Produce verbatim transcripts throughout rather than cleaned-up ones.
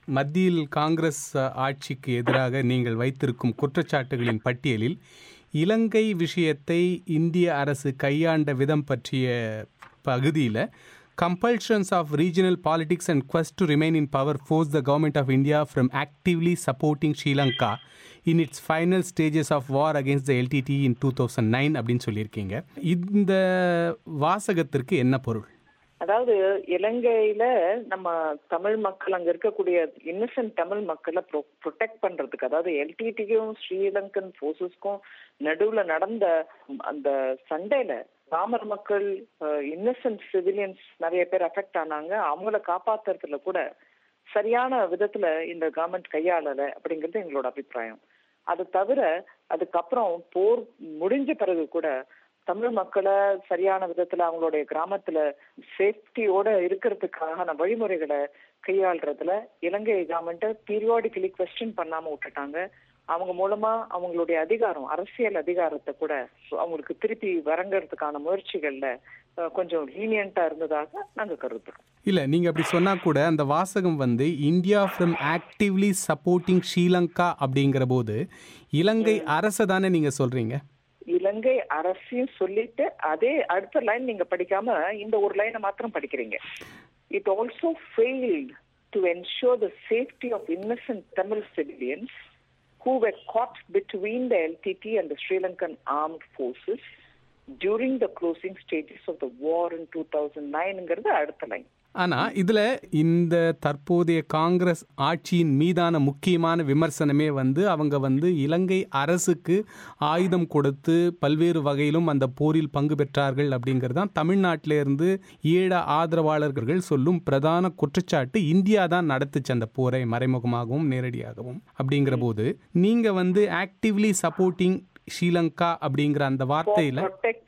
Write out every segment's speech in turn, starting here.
மத்தியில் காங்கிரஸ் ஆட்சிக்கு எதிராக நீங்கள் வைத்திருக்கும் குற்றச்சாட்டுகளின் பட்டியலில் இலங்கை விஷயத்தை இந்திய அரசு கையாண்ட விதம் பற்றிய பகுதியில் compulsions of regional politics and quest to remain in power forced the government of India from actively supporting Sri Lanka in its final stages of war against the L T T in two thousand nine அப்படின்னு சொல்லியிருக்கீங்க. இந்த வாசகத்திற்கு என்ன பொருள்? அதாவது இலங்கையில நம்ம தமிழ் மக்கள் அங்க இருக்கக்கூடிய இன்னசென்ட் தமிழ் மக்களை ப்ரொடெக்ட் பண்றதுக்கு, அதாவது எல்டிடிக்கும் ஸ்ரீலங்கன் போர்சஸ்க்கும் நடுவுல நடந்த அந்த சண்டையில ராமர் மக்கள், இன்னசென்ட் சிவிலியன்ஸ் நிறைய பேர் அஃபெக்ட் ஆனாங்க. அவங்கள காப்பாத்துறதுல கூட சரியான விதத்துல இந்த கவர்மெண்ட் கையாளல அப்படிங்கிறது எங்களோட அபிப்பிராயம். அது தவிர அதுக்கப்புறம் போர் முடிஞ்ச பிறகு கூட தமிழ் மக்களை சரியான விதத்துல அவங்களுடைய கிராமத்துல சேஃப்டியோட இருக்கிறதுக்கான வழிமுறைகளை கையாளுறதுல இலங்கை கவர்மெண்ட்டை பீரியாடிக்கலி குவெஸ்டின் பண்ணாம விட்டுட்டாங்க. அவங்க மூலமா அவங்களுடைய அதிகாரம், அரசியல் அதிகாரத்தை கூட அவங்களுக்கு திருப்பி வரங்கிறதுக்கான முயற்சிகள்ல கொஞ்சம் லீனியண்டா இருந்ததாக நாங்க கருதுறோம். இல்ல, நீங்க அப்படி சொன்னா கூட அந்த வாசகம் வந்து India from actively supporting Sri Lanka அப்படிங்கிற போது இலங்கை அரசை தானே நீங்க சொல்றீங்க? இலங்கை அரசையும் சொல்லிட்டு அதே அடுத்த லைன் நீங்க படிக்காம இந்த ஒரு லைனை மாத்திரம் படிக்கிறீங்க. It also failed to ensure the safety of innocent Tamil civilians who were caught between the L T T and the Sri Lankan armed forces during the closing stages of the war in two thousand nine ங்கிறது அடுத்த line. ஆனா இதுல இந்த தற்போதைய காங்கிரஸ் ஆட்சியின் மீதான முக்கியமான விமர்சனமே வந்து அவங்க வந்து இலங்கை அரசுக்கு ஆயுதம் கொடுத்து பல்வேறு வகையிலும் அந்த போரில் பங்கு பெற்றார்கள் அப்படிங்கிறது தான் தமிழ்நாட்டிலிருந்து ஈழ ஆதரவாளர்கள் சொல்லும் பிரதான குற்றச்சாட்டு. இந்தியா தான் நடத்துச்சு அந்த போரை, மறைமுகமாகவும் நேரடியாகவும். அப்படிங்கிற போது நீங்க வந்து ஆக்டிவ்லி சப்போர்ட்டிங் ஸ்ரீலங்கா அப்படிங்கிற அந்த வார்த்தையில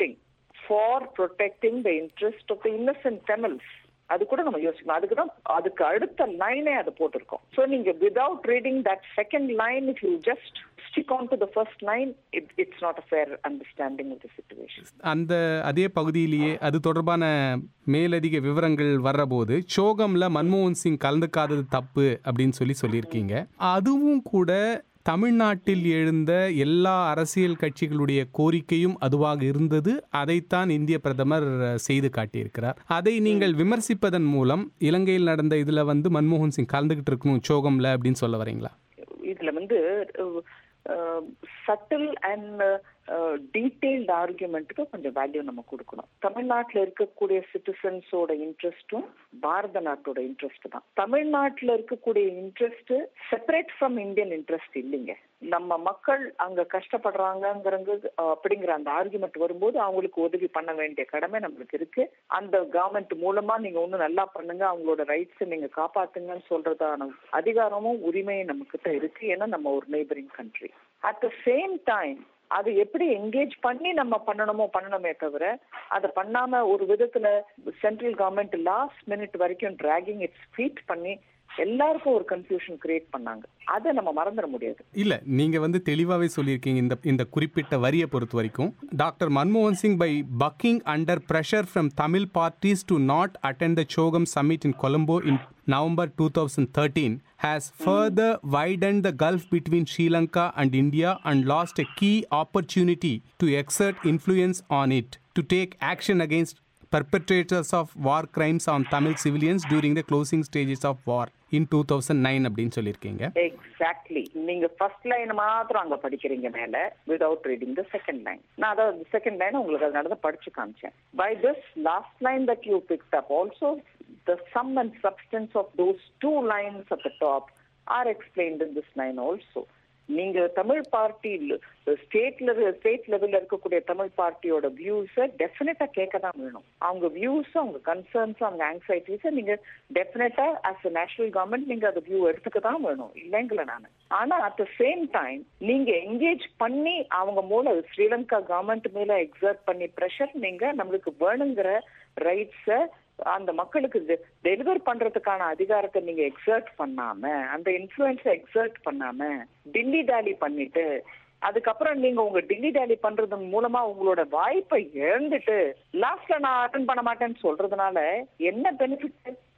for protecting the interest of the innocent Tamils அது கூட நம்ம யோசிக்கணும். அதுக்கு தான் அதுக்கு அடுத்த லைனே அதை போட்டிருக்கோம். ஸோ நீங்க without reading that second line, if you just stick on to the first line, it it's not a fair understanding of the situation. அந்த அதே பகுதியிலேயே அது தொடர்பான மேலதிக விவரங்கள் வர்றபோது சோகம்ல மன்மோகன் சிங் கலந்துக்காதது தப்பு அப்படின்னு சொல்லி சொல்லியிருக்கீங்க. அதுவும் கூட தமிழ்நாட்டில் எழுந்த எல்லா அரசியல் கட்சிகளுடைய கோரிக்கையும் அதுவாக இருந்தது. அதைத்தான் இந்திய பிரதமர் செய்து காட்டியிருக்கிறார். அதை நீங்கள் விமர்சிப்பதன் மூலம் இலங்கையில் நடந்த இதுல வந்து மன்மோகன் சிங் கலந்துகிட்டு இருக்கணும் சோகம்ல அப்படின்னு சொல்ல வரீங்களா? இதுல வந்து சட்டில் அண்ட் டீடைல்டு ஆர்குமெண்ட்டுக்கு கொஞ்சம் வேல்யூ நம்ம கொடுக்கணும். தமிழ்நாட்டில் இருக்கக்கூடிய சிட்டிசன்ஸோட இன்ட்ரெஸ்டும் பாரத நாட்டோட இன்ட்ரெஸ்ட் தான். தமிழ்நாட்டில் இருக்கக்கூடிய interest separate from Indian interest இல்லைங்க. நம்ம மக்கள் அங்க கஷ்டப்படுறாங்கிறது அப்படிங்கிற அந்த ஆர்குமெண்ட் வரும்போது அவங்களுக்கு உதவி பண்ண வேண்டிய கடமை நம்மளுக்கு இருக்கு. அந்த கவர்மெண்ட் மூலமா நீங்க ஒன்னும் நல்லா பண்ணுங்க, அவங்களோட ரைட்ஸ் நீங்க காப்பாத்துங்கன்னு சொல்றதான அதிகாரமும் உரிமையும் நம்ம கிட்ட இருக்கு. ஏன்னா நம்ம ஒரு neighbouring country. At the same time அது எப்படி என்கேஜ் பண்ணி நம்ம பண்ணணுமோ பண்ணணுமே தவிர அதை பண்ணாம ஒரு விதத்துல சென்ட்ரல் கவர்மெண்ட் லாஸ்ட் மினிட் வரைக்கும் டிராகிங் இட்ஸ் ஃபீட் பண்ணி எல்லாருக்கும் ஒரு கன்ஃபியூஷன் கிரியேட் பண்ணாங்க. அதை நம்ம மறந்துட முடியாது. இல்ல, நீங்க வந்து தெளிவாவே சொல்லியிருக்கீங்க. இந்த இந்த குறிப்பிட்ட வரியை பொறுத்த வரைக்கும் டாக்டர் மன்மோகன் Singh by buckling under pressure from Tamil parties to not attend the CHOGM summit in Colombo in November twenty thirteen has further widened the gulf between Sri Lanka and India and lost a key opportunity to exert influence on it to take action against perpetrators of war crimes on Tamil civilians during the closing stages of war in two thousand nine அப்படின்னு சொல்லியிருக்கீங்க. Exactly. நீங்க first line மாத்திரம் அங்க படிக்கிறீங்க மேல, without reading the second line. நான் அதாவது second line உங்களுக்கு அது நடந்து படிச்சு காமிச்சேன். By this last line that you picked up also the sum and substance of those two lines at the top are explained in this line also. நீங்க Tamil party ஸ்டேட்ல state லெவல்ல இருக்கக்கூடிய தமிழ் பார்ட்டியோட வியூஸை டெஃபினட்டா கேட்க தான் வேணும். அவங்க வியூஸ், அவங்க கன்சர்ன்ஸ், அவங்க ஆங்ஸைட்டிஸை நீங்க டெஃபினட்டா ஆஸ் அ நேஷனல் கவர்மெண்ட் நீங்க அந்த வியூ எடுத்துக்க தான் வேணும், இல்லைங்களா நான். ஆனா அட் த சேம் டைம் நீங்க என்கேஜ் பண்ணி அவங்க மூலம் ஸ்ரீலங்கா கவர்மெண்ட் மேல எக்ஸர்ட் பண்ணி ப்ரெஷர் நீங்க நம்மளுக்கு வேணுங்கிற ரைட்ஸை அந்த மக்களுக்கு டெலிவர் பண்றதுக்கான அதிகாரத்தை நீங்க எக்ஸர்ட் பண்ணாம, அந்த இன்ஃப்ளூயன்ஸை எக்ஸர்ட் பண்ணாம டில்லி டாலி பண்ணிட்டு அதுக்கப்புறம் நீங்க உங்க டில்லி டாலி பண்றது மூலமா உங்களோட வாய்ப்பை இழந்துட்டு லாஸ்ட்ல நான் அட்டன் பண்ண மாட்டேன்னு சொல்றதுனால என்ன பெனிஃபிட்?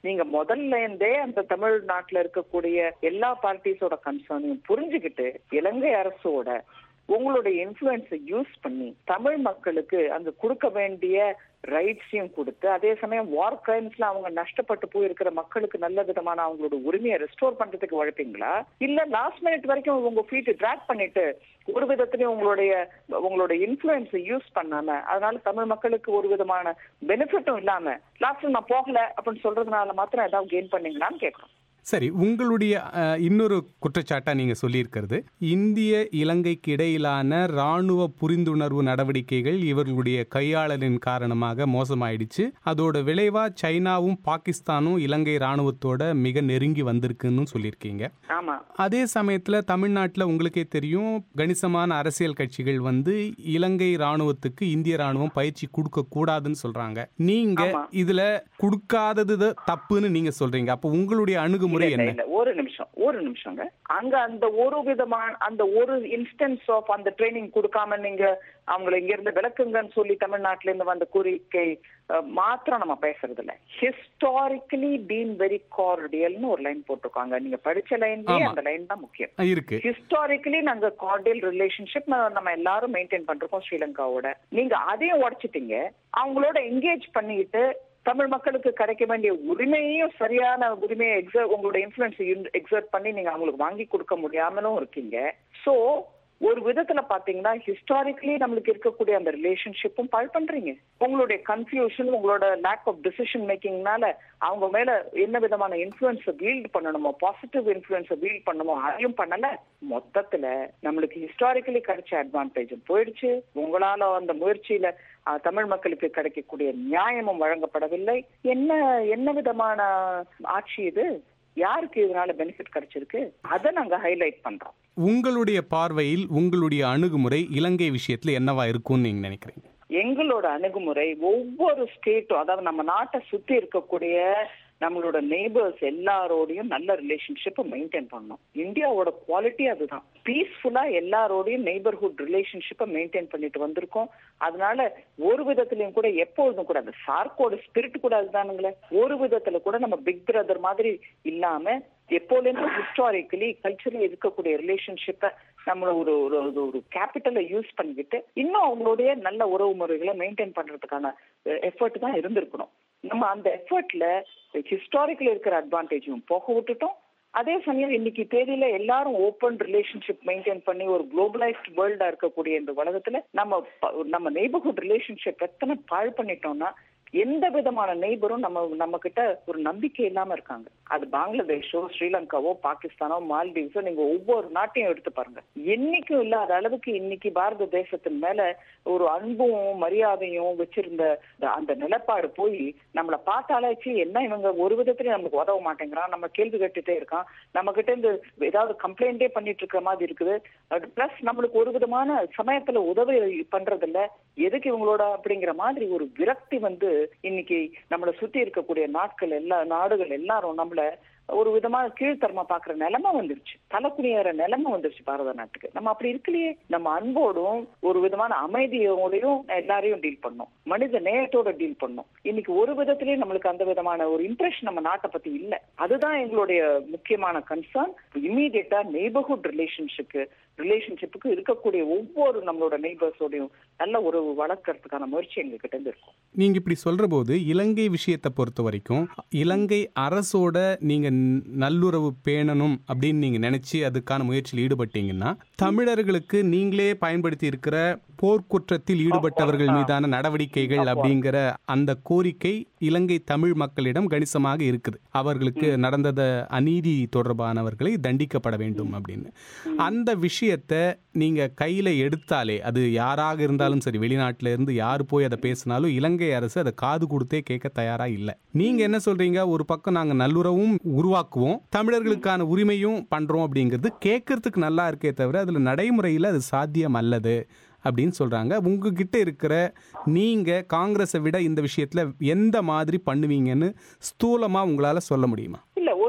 நீங்க முதல்ல இருந்தே அந்த தமிழ்நாட்டுல இருக்கக்கூடிய எல்லா பார்ட்டிஸோட கன்சர்னையும் புரிஞ்சுக்கிட்டு இலங்கை அரசோட உங்களுடைய இன்ஃபுளுன்ஸை யூஸ் பண்ணி தமிழ் மக்களுக்கு அங்க கொடுக்க வேண்டிய ரைட்ஸையும் கொடுத்து, அதே சமயம் வார் கிரைம்ஸ்ல அவங்க நஷ்டப்பட்டு போயிருக்கிற மக்களுக்கு நல்ல விதமான அவங்களோட உரிமையை ரெஸ்டோர் பண்றதுக்கு உழைப்பீங்களா, இல்ல லாஸ்ட் மினிட் வரைக்கும் உங்க ஃபீட் டிராக் பண்ணிட்டு ஒரு விதத்திலயும் உங்களுடைய உங்களோட இன்ஃபுளுன்ஸை யூஸ் பண்ணாம, அதனால தமிழ் மக்களுக்கு ஒரு விதமான பெனிஃபிட்டும் இல்லாம லாஸ்ட்ல நான் போகல அப்படின்னு சொல்றதுனால மாத்திரம் ஏதாவது கெயின் பண்ணீங்களான்னு கேட்கறோம். சரி, உங்களுடைய இன்னொரு குற்றச்சாட்டா நீங்க சொல்லியிருக்கிறது, இந்திய இலங்கைக்கு இடையிலான ராணுவ புரிந்துணர்வு நடவடிக்கைகள் இவர்களுடைய கையாளலின் காரணமாக மோசமாயிடுச்சு, அதோட விளைவா சைனாவும் பாகிஸ்தானும் இலங்கை ராணுவத்தோட மிக நெருங்கி வந்திருக்குன்னு சொல்லியிருக்கீங்க. அதே சமயத்துல தமிழ்நாட்டில் உங்களுக்கே தெரியும், கணிசமான அரசியல் கட்சிகள் வந்து இலங்கை ராணுவத்துக்கு இந்திய ராணுவம் பயிற்சி கொடுக்க கூடாதுன்னு சொல்றாங்க. நீங்க இதுல கொடுக்காதது தப்புன்னு நீங்க சொல்றீங்க. அப்ப உங்களுடைய அணுகுமுறை ஒரு நிமிஷம் ஒரு நிமிஷங்க அங்க அந்த ஒரு விதமான அந்த ஒரு இன்ஸ்டன்ஸ் ஆஃப் அந்த ட்ரைனிங் கொடுக்காம நீங்க அவங்களை இங்க இருந்து விளக்குங்கன்னு சொல்லி தமிழ்நாட்டில இருந்து வந்த கோரிக்கை மாத்திரம் நம்ம பேசுறது இல்ல. ஹிஸ்டாரிக்கலி பீன் வெரி கார்டியல்னு ஒரு லைன் போட்டிருக்காங்க. நீங்க படிச்ச லைன்லயே அந்த லைன் தான் முக்கியம் இருக்கு. ஹிஸ்டாரிக்கலி நாங்க கார்டியல் ரிலேஷன்ஷிப் நம்ம எல்லாரும் மெயின்டைன் பண்றோம் ஸ்ரீலங்காவோட. நீங்க அதையும் உடைச்சிட்டீங்க. அவங்களோட என்கேஜ் பண்ணிட்டு தமிழ் மக்களுக்கு கிடைக்க வேண்டிய உரிமையையும் சரியான உரிமையை எக்ஸர்ட் உங்களோட இன்ஃபுளுன்ஸை எக்ஸர்ட் பண்ணி நீங்க அவங்களுக்கு வாங்கி கொடுக்க முடியாமலும் இருக்கீங்க. சோ ஒரு விதத்துல பாத்தீங்கன்னா ஹிஸ்டாரிக்கலி நம்மளுக்கு இருக்கக்கூடிய அந்த ரிலேஷன்ஷிப்பும் பாழ் பண்றீங்க. உங்களுடைய கன்ஃபியூஷன், உங்களோட லேக் ஆஃப் டிசிஷன் மேக்கிங்னால அவங்க மேல என்ன விதமான இன்ஃபுளுன்ஸை வீல்ட் பண்ணணுமோ, பாசிட்டிவ் இன்ஃபுளுன்ஸை வீல்ட் பண்ணணுமோ அதையும் பண்ணல. மொத்தத்துல நம்மளுக்கு ஹிஸ்டாரிக்கலி கிடைச்ச அட்வான்டேஜும் போயிடுச்சு. உங்களால அந்த முயற்சியில தமிழ் மக்களுக்கு கிடைக்கக்கூடிய நியாயமும் வழங்கப்படவில்லை. என்ன என்ன விதமான ஆட்சி இது? யாருக்கு இதனால பெனிஃபிட் கிடைச்சிருக்கு? அதை நாங்க ஹைலைட் பண்றோம். உங்களுடைய பார்வையில் உங்களுடைய அணுகுமுறை இலங்கை விஷயத்துல என்னவா இருக்கும்னு நீங்க நினைக்கிறீங்க? எங்களோட அணுகுமுறை ஒவ்வொரு ஸ்டேட்டும், அதாவது நம்ம நாட்டை சுத்தி இருக்கக்கூடிய நம்மளோட நெய்பர்ஸ் எல்லாரோடையும் நல்ல ரிலேஷன்ஷிப்பை மெயின்டைன் பண்ணணும். இந்தியாவோட குவாலிட்டி அதுதான். பீஸ்ஃபுல்லா எல்லாரோடையும் நெய்பர்ஹுட் ரிலேஷன்ஷிப்பை மெயின்டைன் பண்ணிட்டு வந்திருக்கோம். அதனால ஒரு விதத்திலையும் கூட எப்பொழுதும் கூட அந்த சார்க்கோட ஸ்பிரிட் கூட அதுதானுங்களே. ஒரு விதத்துல கூட நம்ம பிக் பிரதர் மாதிரி இல்லாம எப்போதுமே ஹிஸ்டாரிக்கலி கல்ச்சரலி இருக்கக்கூடிய ரிலேஷன்ஷிப்பை நம்மள ஒரு ஒரு கேபிட்டலை யூஸ் பண்ணிக்கிட்டு இன்னும் அவங்களுடைய நல்ல உறவு முறைகளை மெயின்டைன் பண்றதுக்கான எஃபர்ட் தான் இருந்திருக்கணும். நம்ம அந்த எஃபர்ட்ல ஹிஸ்டாரிக்கல் இருக்கிற அட்வான்டேஜும் போக விட்டுட்டோம். அதே சமயம் இன்னைக்கு தேதியில எல்லாரும் ஓப்பன் ரிலேஷன்ஷிப் மெயின்டைன் பண்ணி ஒரு குளோபலைஸ்ட் வேர்ல்டா இருக்கக்கூடிய இந்த உலகத்துல நம்ம நம்ம நெய்பர்ஹுட் ரிலேஷன்ஷிப் எத்தனை பாழ் பண்ணிட்டோம்னா எந்த விதமான நெய்பரும் நம்ம நம்ம கிட்ட ஒரு நம்பிக்கை இல்லாம இருக்காங்க. அது பங்களாதேஷோ, ஸ்ரீலங்காவோ, பாகிஸ்தானோ, மால்டீவ்ஸோ, நீங்க ஒவ்வொரு நாட்டையும் எடுத்து பாருங்க. என்னைக்கும் இல்லாத அளவுக்கு இன்னைக்கு பாரத தேசத்தின் மேல ஒரு அன்பும் மரியாதையும் வச்சிருந்த அந்த நிலப்பாடு போய் நம்மளை பார்த்தாலாச்சு என்ன இவங்க ஒரு விதத்துலயும் நமக்கு உதவ மாட்டேங்கிறான், நம்ம கேள்வி கேட்டுட்டே இருக்கான், நம்ம கிட்ட இருந்து ஏதாவது கம்ப்ளைண்டே பண்ணிட்டு இருக்கிற மாதிரி இருக்குது. பிளஸ் நம்மளுக்கு ஒரு விதமான சமயத்துல உதவி பண்றது இல்ல, எதுக்கு இவங்களோட அப்படிங்கிற மாதிரி ஒரு விரக்தி வந்து இன்னைக்கு நம்மளை சுத்தி இருக்கக்கூடிய நாட்கள் எல்லா நாடுகள் எல்லாரும் நம்மள ஒரு விதமான கீழ்த்தரமா பாக்குற நிலைமை வந்துருச்சு. தலைக்குனியற நிலைமை வந்துருச்சு பாரத நாட்டுக்கு. நம்ம அப்படி இருக்கலையே. நம்ம அன்போடும் ஒரு விதமான அமைதியோடையும் எல்லாரையும் டீல் பண்ணோம், மனித நேயத்தோட டீல் பண்ணோம். இன்னைக்கு ஒரு விதத்திலேயே நம்மளுக்கு அந்த விதமான ஒரு இம்ப்ரெஷன் நம்ம நாட்டை பத்தி இல்ல. அதுதான் எங்களுடைய முக்கியமான கன்சர்ன். இமீடியட்டா நெய்பர்ஹுட் ரிலேஷன்ஷிப்பு ரிலேஷன்ஷிப்புக்கு இருக்கக்கூடிய ஒவ்வொரு நம்மளோட நெய்பர்ஸோடையும் நல்ல உறவு வளர்க்கறதுக்கான முயற்சி எங்க கிட்ட இருந்து இருக்கும். நீங்க இப்படி சொல்ற போது இலங்கை விஷயத்தை பொறுத்த வரைக்கும் இலங்கை அரசோட நீங்க நல்லுறவு பேணணும் அப்படின்னு நீங்க நினைச்சு அதுக்கான முயற்சியில் ஈடுபட்டீங்கன்னா தமிழர்களுக்கு நீங்களே பயன்படுத்தி இருக்கிற போர்க்குற்றத்தில் ஈடுபட்டவர்கள் மீதான நடவடிக்கைகள் அப்படிங்கிற அந்த கோரிக்கை இலங்கை தமிழ் மக்களிடம் கணிசமாக இருக்குது. அவர்களுக்கு நடந்தத அநீதி தொடர்பானவர்களை தண்டிக்கப்பட வேண்டும் அப்படின்னு. அந்த விஷயத்தை நீங்க கையில எடுத்தாலே அது யாராக இருந்தாலும் சரி, வெளிநாட்டில இருந்து யாரு போய் அதை பேசினாலும் இலங்கை அரசு அதை காது கொடுத்தே கேட்க தயாரா இல்லை. நீங்க என்ன சொல்றீங்க? ஒரு பக்கம் நாங்க நல்லுறவும் உருவாக்குவோம், தமிழர்களுக்கான உரிமையும் பண்றோம் அப்படிங்கிறது கேட்கறதுக்கு நல்லா இருக்கே தவிர அதுல நடைமுறையில் அது சாத்தியம் அல்லது அப்படின்னு சொல்றாங்க. உங்ககிட்ட இருக்கிற நீங்க காங்கிரஸை விட இந்த விஷயத்துல எந்த மாதிரி பண்ணுவீங்கன்னு ஸ்தூலமா உங்களால சொல்ல முடியுமா? இல்ல, ஒரு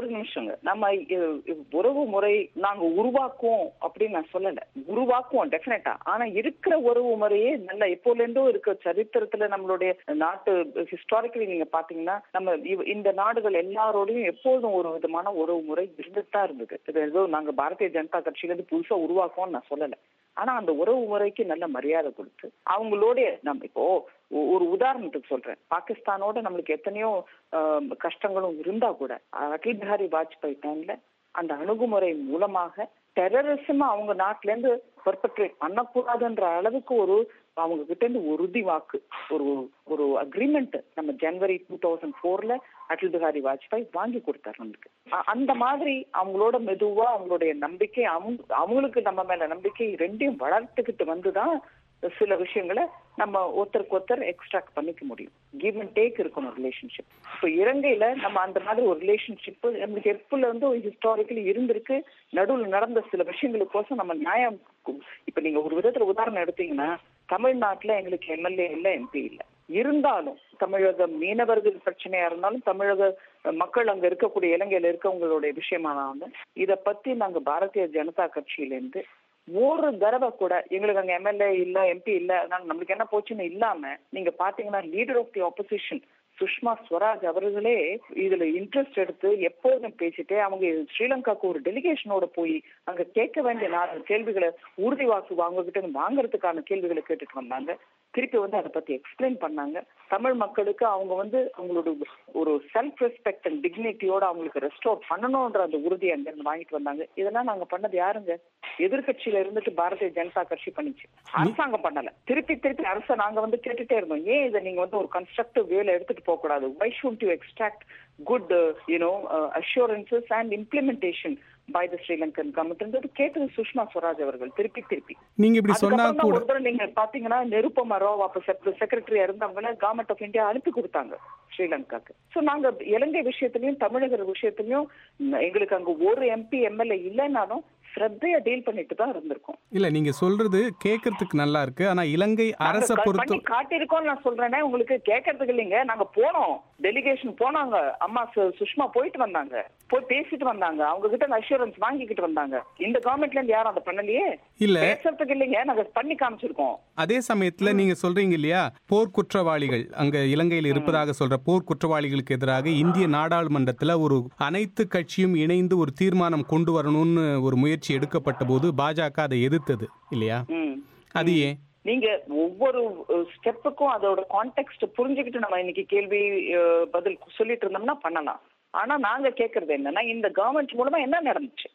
ஒரு நிமிஷங்க. நம்ம உறவு முறை நாங்க உருவாக்குவோம் அப்படின்னு நான் சொல்லல. உருவாக்குவோம் டெஃபினட்டா. ஆனா இருக்கிற உறவு முறையே நல்ல எப்போல இருந்தும் இருக்க சரித்திரத்துல நம்மளுடைய நாட்டு ஹிஸ்டாரிக்கலி நீங்க பாத்தீங்கன்னா நம்ம இந்த நாடுகள் எல்லாரோடையும் எப்போதும் ஒரு விதமான உறவு முறை இருந்துட்டு தான் இருந்தது. இது ஏதோ நாங்க பாரதிய ஜனதா கட்சியில இருந்து புதுசா உருவாக்குவோம்னு நான் சொல்லல. ஆனா அந்த உறவு முறைக்கு நல்ல மரியாதை கொடுத்து அவங்களோட நம்ம இப்போ ஒரு உதாரணத்துக்கு சொல்றேன். பாகிஸ்தானோட நம்மளுக்கு எத்தனையோ கஷ்டங்களும் இருந்தா கூட அடல் பிஹாரி வாஜ்பாய் டைம்ல அந்த அணுகுமுறை மூலமாக டெரரிசம் அவங்க நாட்டுல இருந்து பெர்பெட்ரேட் பண்ணக்கூடாதுன்ற அளவுக்கு ஒரு அவங்க கிட்ட இருந்து உறுதி வாக்கு ஒரு ஒரு அக்ரிமெண்ட் நம்ம ஜனவரி டூ தௌசண்ட் போர்ல அடல் பிஹாரி வாஜ்பாய் வாங்கி கொடுத்தாரு நம்மளுக்கு. அந்த மாதிரி அவங்களோட மெதுவா அவங்களுடைய நம்பிக்கை அவங்க அவங்களுக்கு நம்ம மேல நம்பிக்கை ரெண்டையும் வளர்த்துக்கிட்டு வந்துதான் சில விஷயங்களை நம்ம ஒருத்தருக்கு ஒருத்தர் எக்ஸ்ட்ராக்ட் பண்ணிக்க முடியும். கிவ் அண்ட் டேக் இருக்கணும் ரிலேஷன்ஷிப். இப்போ இலங்கையில நம்ம அந்த மாதிரி ஒரு ரிலேஷன்ஷிப் நம்மளுக்கு எப்பல வந்து ஹிஸ்டாரிக்கலி இருந்திருக்கு. நடுவில் நடந்த சில விஷயங்களுக்கோசம் நம்ம நியாயம். இப்ப நீங்க ஒரு விதத்துல உதாரணம் எடுத்தீங்கன்னா தமிழ்நாட்டுல எங்களுக்கு எம்எல்ஏ இல்ல, எம்பி இல்ல. இருந்தாலும் தமிழக மீனவர்கள் பிரச்சனையா இருந்தாலும் தமிழக மக்கள் அங்க இருக்கக்கூடிய இலங்கையில இருக்கவங்களுடைய விஷயமானாலும் இத பத்தி நாங்க பாரதிய ஜனதா கட்சியில இருந்து ஒரு தடவை கூட எங்களுக்கு அங்க எம்எல்ஏ இல்ல, எம்பி இல்ல, அதனால நம்மளுக்கு என்ன போச்சுன்னு இல்லாம நீங்க பாத்தீங்கன்னா leader of the opposition Sushma Swaraj அவர்களே இதுல இன்ட்ரெஸ்ட் எடுத்து எப்போதும் பேசிட்டு அவங்க ஸ்ரீலங்காவுக்கு ஒரு டெலிகேஷனோட போய் அங்க கேட்க வேண்டிய நாலு கேள்விகளை உறுதி வாக்கு அவங்க கிட்ட வாங்குறதுக்கான கேள்விகளை கேட்டுட்டு வந்தாங்க. திருப்பி வந்து அதை பத்தி எக்ஸ்பிளைன் பண்ணாங்க. தமிழ் மக்களுக்கு அவங்க வந்து அவங்களோட ஒரு செல்ஃப் ரெஸ்பெக்ட் அண்ட் டிக்னிட்டியோட அவங்களுக்கு ரெஸ்டோர் பண்ணணும்ன்ற அந்த உறுதியை அங்க இருந்து வாங்கிட்டு வந்தாங்க. இதெல்லாம் நாங்க பண்ணது யாருங்க? எதிர்கட்சியில இருந்துட்டு பாரதிய ஜனதா கட்சி பண்ணிச்சு, அரசாங்கம் பண்ணல. திருப்பி திருப்பி அரசை நாங்க வந்து கேட்டுட்டே இருந்தோம், ஏன் இதை நீங்க வந்து ஒரு கன்ஸ்ட்ரக்டிவ் வேல எடுத்துட்டு போக கூடாது? why shouldn't you extract good uh, you know uh, assurances and implementation by the Sri Lankan government? கேட்டது சுஷ்மா ஸ்வராஜ் அவர்கள் திருப்பி திருப்பி. நீங்க இப்படி சொன்னா கூட ஒரு தடவை நீங்க பாத்தீங்கன்னா நிருபமா ராவ் அப்ப செக்ரட்டரியா இருந்தவங்க கவர்மெண்ட் ஆஃப் இந்தியா அனுப்பி கொடுத்தாங்க ஸ்ரீலங்காக்கு. சோ நாங்க இலங்கை விஷயத்திலயும் தமிழக விஷயத்திலயும் எங்களுக்கு அங்க ஒரு எம்பி எம்எல்ஏ இல்லைன்னாலும் ஸ்ரத்தையா டீல் பண்ணிட்டு தான் இருந்திருக்கோம். இல்ல நீங்க சொல்றது கேட்கறதுக்கு நல்லா இருக்கு. ஆனா இலங்கை அரச பொறுத்து காட்டியிருக்கோம் நான் சொல்றேனே உங்களுக்கு கேட்கறதுக்கு இல்லைங்க. நாங்க போனோம், டெலிகேஷன் போனாங்க, அம்மா சுஷ்மா போயிட்டு வந்தாங்க, போய் பேசிட்டு வந்தாங்க, அவங்க கிட்ட அஷூரன்ஸ் வாங்கிக்கிட்டு வந்தாங்க. இந்த கவர்மெண்ட்ல இருந்து யாரும் அதை பண்ணலையே. இல்ல பேசுறதுக்கு இல்லைங்க, நாங்க பண்ணி காமிச்சிருக்கோம். அதே சமயத்துல நீங்க சொல்றீங்க இல்லையா, போர் குற்றவாளிகள் அங்க இலங்கையில் இருப்பதாக சொல்ற போர் குற்றவாளிகளுக்கு எதிராக இந்திய நாடாளுமன்றத்துல ஒரு அனைத்து கட்சியும் இணைந்து ஒரு தீர்மானம் கொண்டு வரணும்னு ஒரு முயற்சி எடுக்கப்பட்ட போது பாஜக அதை எதிர்த்தது இல்லையா? அது ஏன்? நீங்க ஒவ்வொரு ஸ்டெப்புக்கும் அதோட கான்டெக்ஸ்ட் புரிஞ்சுக்கிட்டு நம்ம இன்னைக்கு கேள்வி பதில் சொல்லிட்டு இருந்தோம்னா பண்ணலாம். ஆனா நாங்க கேட்கறது என்னன்னா, இந்த கவர்மெண்ட் மூலமா என்ன நடந்துச்சு?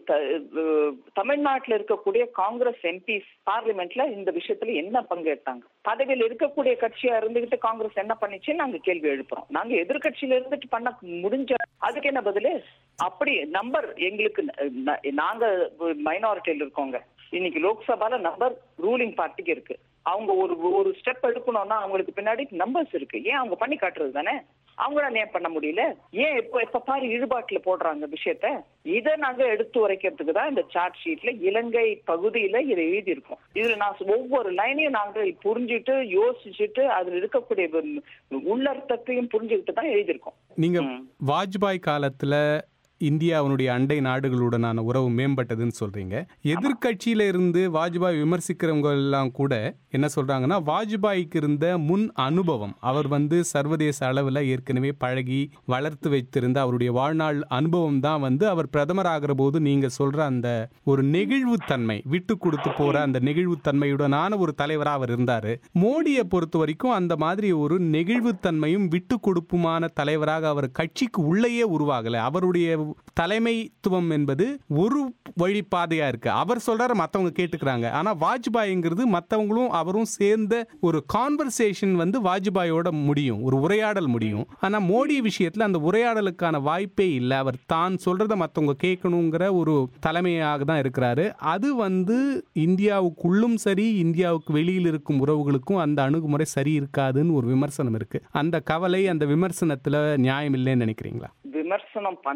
தமிழ்நாட்டில் இருக்கக்கூடிய காங்கிரஸ் எம்பிஸ் பார்லிமெண்ட்ல இந்த விஷயத்துல என்ன பங்கேற்றாங்க? பதவியில் இருக்கக்கூடிய கட்சியா இருந்துகிட்டு காங்கிரஸ் என்ன பண்ணிச்சு நாங்க கேள்வி எழுப்புறோம். நாங்க எதிர்கட்சியில இருந்துட்டு பண்ண முடிஞ்ச அதுக்கு என்ன பதிலு? அப்படி நம்பர் எங்களுக்கு நாங்க மைனாரிட்டியில இருக்கோங்க. இன்னைக்கு லோக்சபால நம்பர் ரூலிங் பார்ட்டிக்கு இருக்கு. அவங்க ஒரு ஒரு ஸ்டெப் எடுக்கணும்னா அவங்களுக்கு பின்னாடி நம்பர்ஸ் இருக்கு. ஏன் அவங்க பண்ணி காட்டுறது தானே? அவங்களால ஏன் பண்ண முடியல? ஏன் எப்ப எப்ப பாரு ஈடுபாட்டுல போடுறாங்க விஷயத்த? இதை நாங்க எடுத்து உரைக்கிறதுக்கு தான் இந்த சார்ட் ஷீட்ல இலங்கை பகுதியில இதை எழுதி இருக்கோம். இதுல நான் ஒவ்வொரு லைனையும் நாங்க புரிஞ்சுட்டு யோசிச்சுட்டு அதுல இருக்கக்கூடிய உள்ளர்த்தத்தையும் புரிஞ்சுக்கிட்டு தான் எழுதியிருக்கோம். நீங்க வாஜ்பாய் காலத்துல இந்தியாவுடைய அண்டை நாடுகளுடனான உறவு மேம்பட்டதுன்னு சொல்றீங்க. எதிர்கட்சியில இருந்து வாஜ்பாய் விமர்சிக்கிறவங்க எல்லாம் கூட என்ன சொல்றாங்கன்னா, வாஜ்பாய்க்கு இருந்த முன் அனுபவம், அவர் வந்து சர்வதேச அளவில் ஏற்கனவே பழகி வளர்த்து வைத்திருந்த அவருடைய வாழ்நாள் அனுபவம் தான் வந்து அவர் பிரதமர் ஆகிற போது நீங்க சொல்ற அந்த ஒரு நெகிழ்வுத்தன்மை, விட்டு கொடுத்து போற அந்த நெகிழ்வுத்தன்மையுடனான ஒரு தலைவராக அவர் இருந்தாரு. மோடியை பொறுத்த வரைக்கும் அந்த மாதிரி ஒரு நெகிழ்வுத்தன்மையும் விட்டு கொடுப்புமான தலைவராக அவர் கட்சிக்கு உள்ளேயே உருவாகல. அவருடைய தலைமைத்துவம் என்பது ஒரு வழி பாதையா இருக்கு. அவர் சொல்றாரு, மத்தவங்க கேட்டுக்கிறாங்க. ஆனா வாஜ்பாய்ங்கிறது மத்தவங்களும் அவரும் சேர்ந்த ஒரு கான்வர்சேஷன் வந்து வாஜ்பாயோட முடியும், ஒரு உரையாடல் முடியும். ஆனா மோடி விஷயத்துல அந்த உரையாடலுக்கான வாய்ப்பே இல்லை. அவர் தான் சொல்றத மத்தவங்க கேட்கணுங்கிற ஒரு தலைமையாக தான் இருக்கிறாரு. அது வந்து இந்தியாவுக்குள்ளும் சரி, இந்தியாவுக்கு வெளியில் இருக்கும் உறவுகளுக்கும் அந்த அணுகுமுறை சரி இருக்காதுன்னு ஒரு விமர்சனம் இருக்கு. அந்த கவலை, அந்த விமர்சனத்துல நியாயம் இல்லைன்னு நினைக்கிறீங்களா? விமர்சனம் பண்ணணும்னு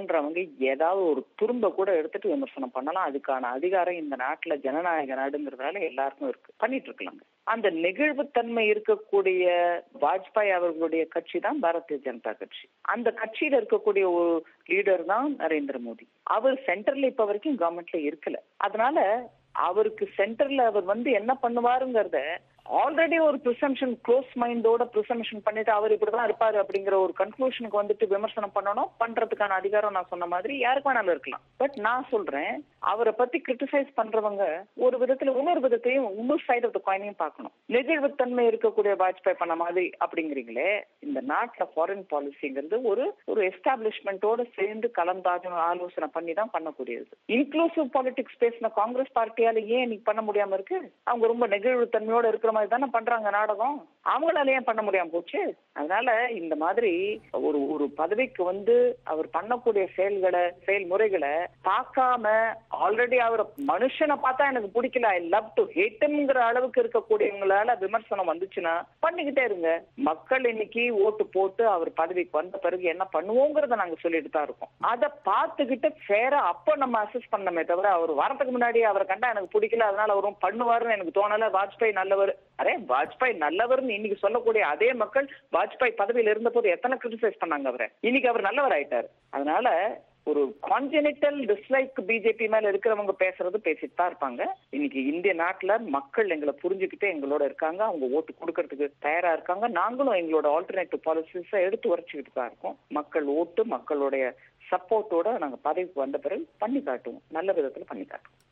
தோன்றவங்க ஏதாவது ஒரு துரும்ப கூட எடுத்துட்டு விமர்சனம் பண்ணலாம். அதுக்கான அதிகாரம் இந்த நாட்டுல ஜனநாயக நாடுங்கிறதால எல்லாருக்கும் இருக்கு, பண்ணிட்டு இருக்கலாங்க. அந்த நெகிழ்வுத்தன்மை இருக்கக்கூடிய வாஜ்பாய் அவர்களுடைய கட்சி தான் பாரதிய ஜனதா கட்சி. அந்த கட்சியில இருக்கக்கூடிய ஒரு லீடர் தான் நரேந்திர மோடி. அவர் சென்டர்ல இப்ப வரைக்கும் கவர்மெண்ட்ல இருக்கல. அதனால அவருக்கு சென்டர்ல அவர் வந்து என்ன பண்ணுவாருங்கிறத ஆல்ரெடி ஒரு ப்ரிசம்ஷன் க்ளோஸ் மைண்டோட ப்ரிசம்ஷன் பண்ணிட்டு அவர் இப்படிதான் இருப்பாரு அப்படிங்கிற ஒரு கன்க்ளூஷனுக்கு வந்துட்டு விமர்சனம் பண்ணணும். பண்றதுக்கான அதிகாரம் நான் சொன்ன மாதிரி யாருக்கு வேணாலும் இருக்கலாம். பட் நான் சொல்றேன், அவரை பத்தி கிரிட்டிசைஸ் பண்றவங்க ஒரு விதத்துல இன்னொரு விதத்தையும் இன்னொரு சைடு ஆஃப் த காயினையும் பார்க்கணும். நெகிழ்வுத்தன்மை இருக்கக்கூடிய வாஜ்பாய் பண்ண மாதிரி அப்படிங்கிறீங்களே, இந்த நாட்டுல ஃபாரின் பாலிசிங்கிறது ஒரு ஒரு எஸ்டாப்ளிஷ்மெண்டோட சேர்ந்து கலந்தாஜன ஆலோசனை பண்ணி தான் பண்ணக்கூடியது. இன்க்ளூசிவ் பாலிடிக்ஸ் பேசின காங்கிரஸ் பார்ட்டியால ஏன் இன்னைக்கு பண்ண முடியாம இருக்கு? அவங்க ரொம்ப நெகிழ்வுத்தன்மையோட இருக்கிற மாதிரி தானே பண்றாங்க நாடகம். அவங்களால ஏன் பண்ண முடியாம போச்சு? அதனால இந்த மாதிரி ஒரு ஒரு பதவிக்கு வந்து அவர் பண்ணக்கூடிய செயல்களை செயல்முறைகளை பார்க்காம ஆல்ரெடி அவர் மனுஷனை பார்த்தா எனக்கு பிடிக்கல, ஐ லவ் டு ஹேட்ங்கிற அளவுக்கு இருக்கக்கூடியவங்களால விமர்சனம் வந்துச்சுன்னா பண்ணிக்கிட்டே இருங்க. மக்கள் இன்னைக்கு ஓட்டு போட்டு அவர் பதவிக்கு வந்த பிறகு என்ன பண்ணுவோங்கிறத நாங்க சொல்லிட்டு தான் இருக்கோம். அதை பார்த்துக்கிட்டு ஃபேரா அப்ப நம்ம அசஸ் பண்ணமே தவிர அவர் வரதுக்கு முன்னாடி அவரை கண்டா எனக்கு பிடிக்கல அதனால அவரும் பண்ணுவாருன்னு எனக்கு தோணல, வாஜ்பாய் நல்லவர், அரே வாஜ்பாய் நல்லவர்னு இன்னைக்கு சொல்லக்கூடிய அதே மக்கள் வாஜ்பாய் பதவியில் இருந்த போது எத்தனை கிரிட்டிசைஸ் பண்ணாங்க அவரை. இன்னைக்கு அவர் நல்லவர் ஆயிட்டாரு. அதனால ஒரு கான்ஜெனிட்டல் டிஸ்லைக் பிஜேபி மேல இருக்கிறவங்க பேசுறது பேசிட்டு தான் இருப்பாங்க. இன்னைக்கு இந்திய நாட்டுல மக்கள் எங்களை புரிஞ்சுக்கிட்டு எங்களோட இருக்காங்க, அவங்க ஓட்டு கொடுக்கறதுக்கு தயாரா இருக்காங்க. நாங்களும் எங்களோட ஆல்டர்னேட்டிவ் பாலிசிஸை எடுத்து உரைச்சுக்கிட்டு தான் இருக்கோம். மக்கள் ஓட்டு மக்களுடைய சப்போர்ட்டோட நாங்க பதவிக்கு வந்த பிறகு பண்ணி காட்டுவோம், நல்ல விதத்துல பண்ணி காட்டுவோம்.